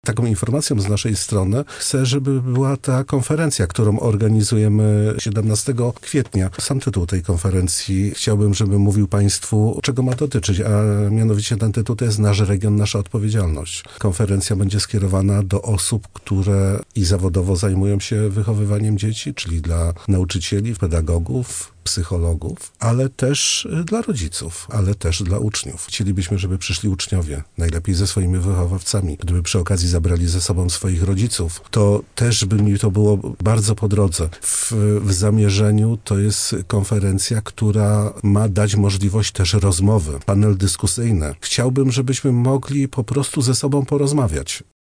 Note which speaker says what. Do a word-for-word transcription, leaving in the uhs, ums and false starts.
Speaker 1: taką informacją z naszej strony chcę, żeby była ta konferencja, którą organizujemy siedemnastego kwietnia. Sam tytuł tej konferencji chciałbym, żeby mówił Państwu, czego ma dotyczyć, a mianowicie ten tytuł to jest Nasz region, nasza odpowiedzialność. Konferencja będzie skierowana do osób, które i zawodowo zajmują się wychowywaniem dzieci, czyli dla nauczycieli, pedagogów, psychologów, ale też dla rodziców, ale też dla uczniów. Chcielibyśmy, żeby przyszli uczniowie, najlepiej ze swoimi wychowawcami. Gdyby przy okazji zabrali ze sobą swoich rodziców, to też by mi to było bardzo po drodze. W, w zamierzeniu to jest konferencja, która ma dać możliwość też rozmowy, panel dyskusyjny. Chciałbym, żebyśmy mogli po prostu ze sobą porozmawiać.